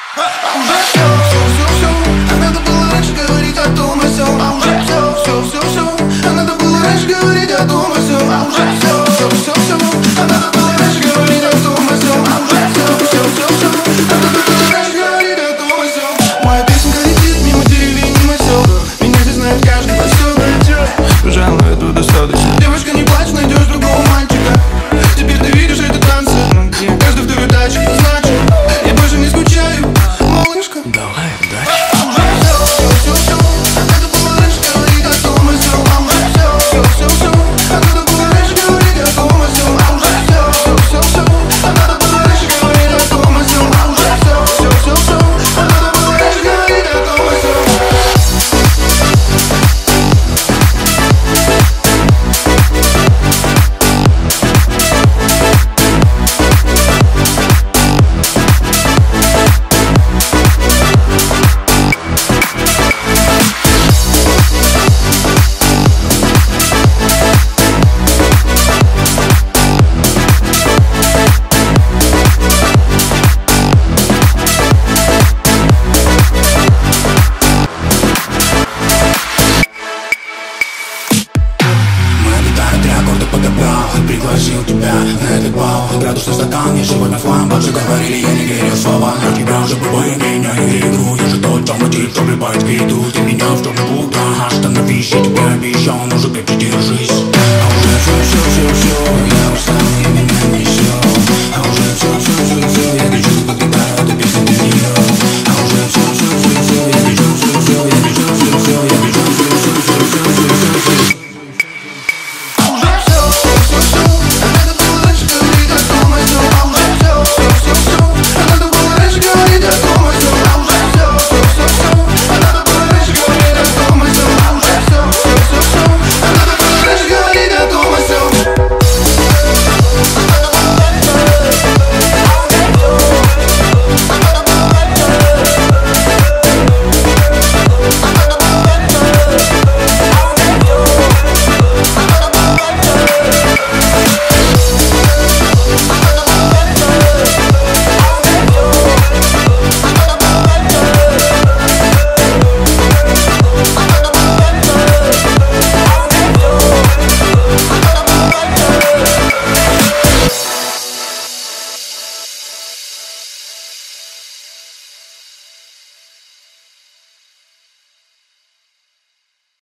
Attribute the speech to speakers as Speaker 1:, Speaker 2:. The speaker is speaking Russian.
Speaker 1: А уже все, а надо было раньше говорить о том и сём. А уже все, а надо было раньше говорить о том и сём. А уже все, а надо было раньше говорить о том и сём. А уже все, а надо было раньше говорить о том и сём. Моя песенка летит мимо деревень, мимо сел. Меня здесь знает каждый поселок. Пожалуй, этого достаточно. Девушка, не плачь, найдешь другого мальчика. Теперь ты видишь это танцы. Каждый второй тачке, значит, я больше не скучаю, малышка.
Speaker 2: Давай, удачи.
Speaker 1: А уже все, а надо было раньше говорить о том и сём. А уже все, а надо было раньше говорить о том и сём. А уже все, а надо было раньше говорить о том и сём. А уже все, а надо было раньше говорить о том и сём.
Speaker 2: Пригласил тебя на этот бал. Градусный стакан, я сегодня флам. Больше говорили, я не верю в слова. Я тебя забываю, меня не игру. Я же тот самый тип, что влипает в беду. Ты меня в черный путь, остановись. Я тебе обещал, мужик, крепче держись. А уже все,